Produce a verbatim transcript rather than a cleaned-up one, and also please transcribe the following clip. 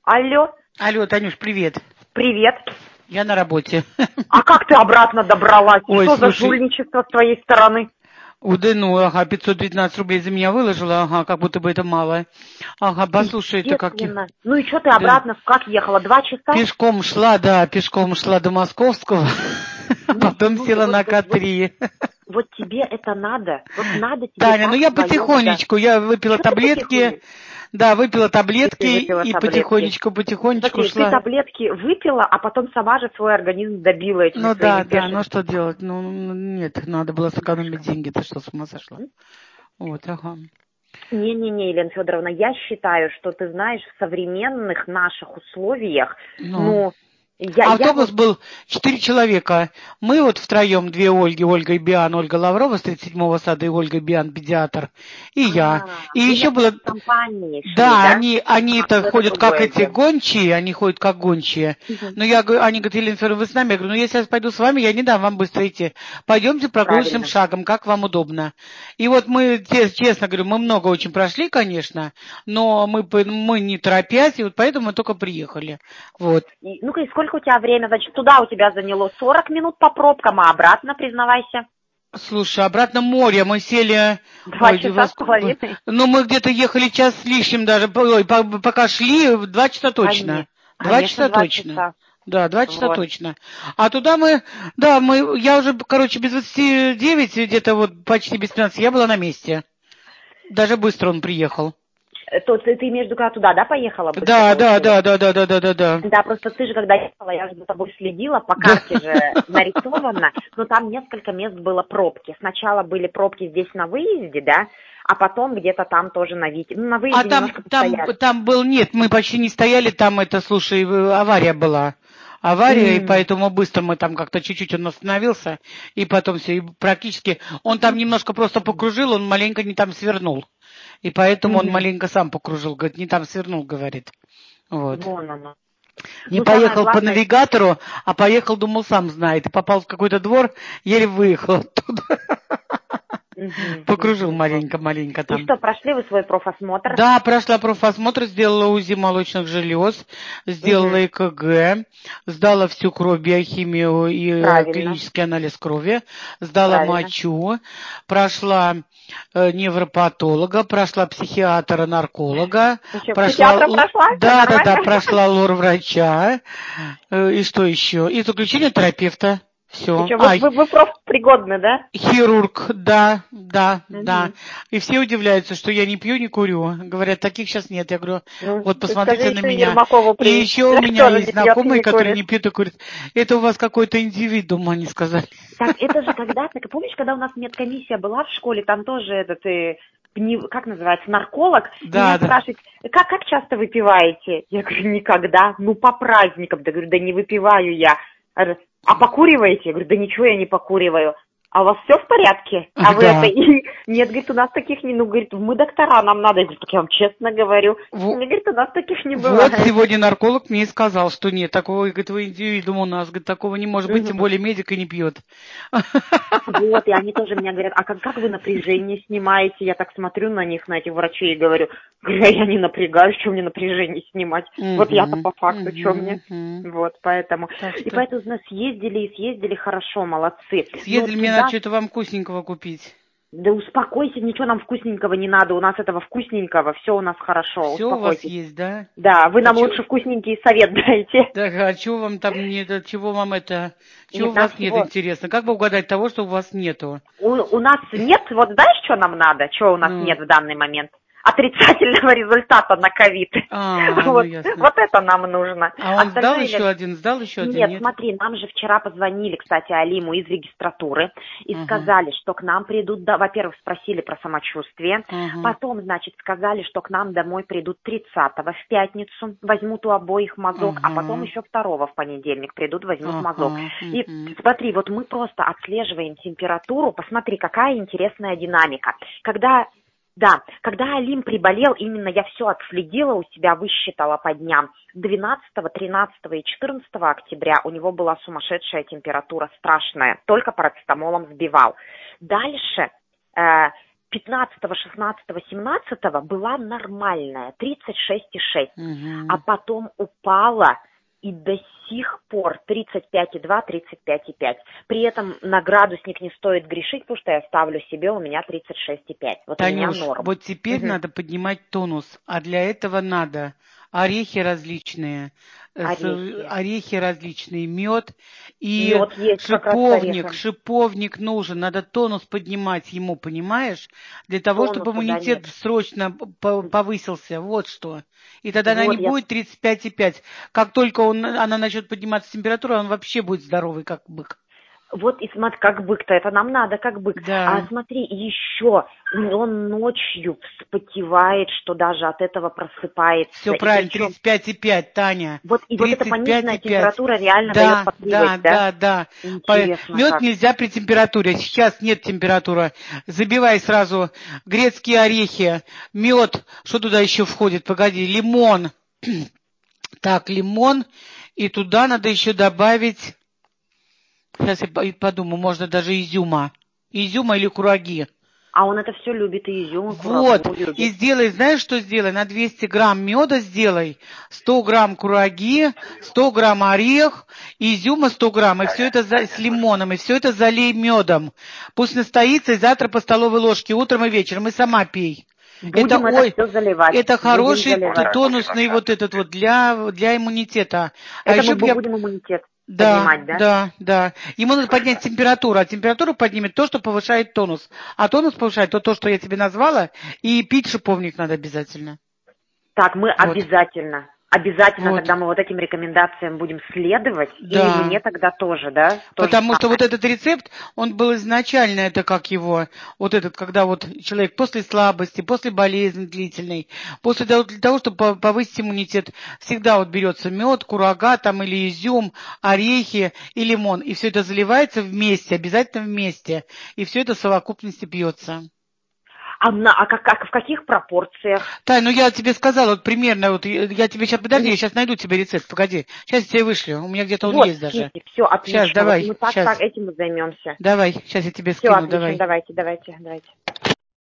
Алло. Алло, Танюш, привет. Привет. Я на работе. А как ты обратно добралась? Ой, что слушай, за жульничество с твоей стороны? Уда, ну, ага, пятьсот девятнадцать рублей за меня выложила, ага, как будто бы это мало. Ага, послушай, это как... Естественно. Ну и что ты Да. обратно, как ехала? Два часа? Пешком шла, да, пешком шла до Московского, а Ну, потом ну, села вот, на вот, вот, К три. вот тебе это надо? Вот надо тебе Таня, ну так я вдвоем, да? потихонечку, я выпила Что ты таблетки, потихоньку? да, выпила И таблетки ты выпила и таблетки. потихонечку, потихонечку Смотри, ты шла. таблетки выпила, а потом сама же свой организм добила этими Ну своими да, да, ну бешеными. что делать? Ну, ну, нет, надо было сэкономить Машка. деньги, ты что, с ума сошла? Вот, ага. Не-не-не, Елена Федоровна, я считаю, что ты знаешь, в современных наших условиях, Ну. ну, я, я Автобус вот... был четыре человека. Мы вот втроем, две Ольги, Ольга и Биан, Ольга Лаврова с тридцать седьмого сада и Ольга Биан, педиатр, и я. А, И вы, еще было... наверное, в компании шли, Да, да? они, они А, это ну это ходят как другое эти дело. гончие, они ходят как гончие. Мгм. Но я говорю, они говорят, Елена Федоровна, вы с нами? Я говорю, ну если я пойду с вами, я не дам вам быстро идти. Пойдемте прогулочным Правильно. шагом, как вам удобно. И вот мы, те- честно говорю, мы много очень прошли, конечно, но мы, по- мы не торопясь, и вот поэтому мы только приехали. Вот. И, ну-ка, и сколько у тебя время? Значит, туда у тебя заняло сорок минут по пробкам, а обратно, признавайся, Слушай, обратно море, мы сели, два ой, часа во с ск- половиной. ну мы где-то ехали час с лишним даже, ой, по- пока шли, два часа точно, Конечно, два конечно, часа два точно, часа. да, два часа Вот. точно. А туда мы, да, мы, я уже, короче, без двадцати девяти, где-то вот почти без пятнадцати, я была на месте, даже быстро он приехал. Э, То ты, ты имеешь в виду, когда туда, да, поехала быстро, Да, да, получилось? да, да, да, да, да, да, да. Да, просто ты же, когда ехала, я же за тобой следила, по Да. карте же нарисовано, но там несколько мест было пробки. Сначала были пробки здесь на выезде, да, а потом где-то там тоже на Вите. Ну, на А выезде там, немножко там, постояли. там был, нет, мы почти не стояли, там это, слушай, э, авария была. Авария, и М, поэтому быстро мы там как-то чуть-чуть он остановился, и потом все, и практически, он там немножко просто покружил, он маленько не там свернул. И поэтому он мгм. маленько сам покружил, говорит, не там свернул, говорит. Вот. Вон оно. Не Ну, самое поехал по главное... навигатору, а поехал, думал, сам знает. И попал в какой-то двор, еле выехал оттуда. Мгм, Покружил мгм, вот. маленько-маленько И там. что, прошли вы свой профосмотр? Да, прошла профосмотр, сделала УЗИ молочных желез, сделала Мгм. ЭКГ, сдала всю кровь, биохимию и э, Правильно, клинический анализ крови, сдала правильно. мочу, прошла э, невропатолога, прошла психиатра-нарколога, Ну что, прошла, психиатра л- прошла? Все да, да, да, нормально? прошла лор-врача, э, и что еще? И заключение терапевта. И Все. что, вы, А, вы, вы профпригодны, да? хирург, да, да, да. Мгм. И все удивляются, что я не пью, не курю. Говорят, таких сейчас нет. Я говорю, Ну, вот ты скажи посмотрите на еще меня. Ермакову И привет. еще у меня Тоже есть не пьет и знакомые, не которые курит. не пьют и курят. Это у вас какой-то индивидуум, они сказали. Так, это же когда-то, помнишь, когда у нас медкомиссия была в школе, там тоже этот, э, пни- как называется, нарколог, меня Да, да. спрашивает, как, как часто выпиваете? Я говорю, никогда, ну по праздникам. Да, говорю, да не выпиваю я. Говорю, а покуриваете? Я говорю, да ничего я не покуриваю. А у вас все в порядке? А вы это... Да. И... Нет, говорит, у нас таких не... Ну, говорит, мы доктора, нам надо. Я говорю, так я вам честно говорю. Во- Мне, говорит, у нас таких не Вот бывает. сегодня нарколог мне и сказал, что нет, такого, говорит, вы индивидуума у нас, говорит, такого не может быть, тем Мгм. более медик и не пьет. Вот, и они тоже меня говорят, а как, как вы напряжение снимаете? Я так смотрю на них, на этих врачей, и говорю, говорю, я не напрягаюсь, что мне напряжение снимать? Вот я-то Угу, по факту, что угу, мне? угу. Вот, поэтому. Так И что поэтому, знаешь, съездили и съездили хорошо, молодцы. Но съездили, мне надо туда, что-то вам вкусненького купить. да успокойся, ничего нам вкусненького не надо, у нас этого вкусненького, все у нас хорошо, Все у вас успокойтесь. есть, да? Да, вы А нам чё, лучше вкусненький совет дайте. так, а чего вам там нет, а чего вам это, чего Нет, у нам вас нет, всего интересно? Как бы угадать того, что у вас нету? У, у нас нет, вот знаешь, что нам надо, что у нас Ну, нет в данный момент? Отрицательного результата на ковид. а, ну Вот, ясно. вот это нам нужно. А он сдал Остальное, еще Лен, один, сдал еще один, нет, нет? смотри, нам же вчера позвонили, кстати, Алиму из регистратуры и Ага, сказали, что к нам придут, да, во-первых, спросили про самочувствие, ага, потом, значит, сказали, что к нам домой придут тридцатого в пятницу, возьмут у обоих мазок, а потом ага, еще второго в понедельник придут, возьмут мазок. ага, И угу, смотри, вот мы просто отслеживаем температуру, посмотри, какая интересная динамика. Когда Да, когда Алим приболел, именно я все отследила, у себя высчитала по дням. двенадцатого, тринадцатого и четырнадцатого октября у него была сумасшедшая температура, страшная, только парацетамолом сбивал. Дальше, э, пятнадцатого, шестнадцатого, семнадцатого была нормальная, тридцать шесть и шесть, Угу. а потом упала и до сих пор тридцать пять и два, тридцать пять и пять. При этом на градусник не стоит грешить, потому что я ставлю себе, у меня тридцать шесть и пять. Вот Танюш, у меня норм. вот теперь Угу. надо поднимать тонус, а для этого надо орехи различные, э, с- Орехи. орехи различные, мед и Мед есть как раз с шиповник. орехом. Шиповник нужен, надо тонус поднимать ему, понимаешь? Для того, чтобы Тонуса, да, нет. иммунитет срочно по- повысился, вот что. И тогда она не Вот я... будет тридцать пять и пять. Как только он, она начнет подниматься температура, он вообще будет здоровый, как бык. Вот и смотри, как бык-то, это нам надо, как бык. Да. А смотри, еще он ночью вспотевает, что даже от этого просыпается. Все И правильно, причем... тридцать пять и пять, Таня. Вот, и вот эта пониженная тридцать пять и пять. температура реально Да, дает подпрыгивать, да, да? да, да. Интересно Мед как. нельзя при температуре. Сейчас нет температуры. Забивай сразу грецкие орехи, мед. Что туда еще входит? Погоди, лимон. Так, лимон. И туда надо еще добавить, сейчас я подумаю, можно даже изюма. Изюма или кураги. А он это все любит, и изюм, и Вот, курагу любит. и сделай, знаешь, что сделай? На двести грамм меда сделай, сто грамм кураги, сто грамм орех, изюма сто грамм, и все это за, с лимоном, и все это залей медом. Пусть настоится, и завтра по столовой ложке, утром и вечером, и сама пей. Будем это, это ой, все заливать. это Будем хороший заливать. тонусный вот этот вот для, для иммунитета. А Это еще мы б я... будем иммунитет Да, поднимать, да? да, да. Ему надо поднять температуру, а температуру поднимет то, что повышает тонус. А тонус повышает то, то, что я тебе назвала, и пить шиповник надо обязательно. Так, мы Вот. обязательно, обязательно Вот. тогда мы вот этим рекомендациям будем следовать, Да. и мне тогда тоже, да? То Потому же что самое. вот этот рецепт, он был изначально, это как его, вот этот, когда вот человек после слабости, после болезни длительной, после того, для того, чтобы повысить иммунитет, всегда вот берется мед, курага там или изюм, орехи и лимон, и все это заливается вместе, обязательно вместе, и все это в совокупности пьется. А, на, а как, как, в каких пропорциях? Тань, ну я тебе сказала, вот примерно, вот я я тебе сейчас, подожди, я сейчас найду тебе рецепт, погоди, сейчас я тебе вышлю, у меня где-то он Вот, есть даже. скиньте, все отлично. Сейчас, давай, Вот мы так, сейчас. так этим и займемся. Давай, сейчас я тебе Все скину, отлично, давай. давайте, давайте, давайте.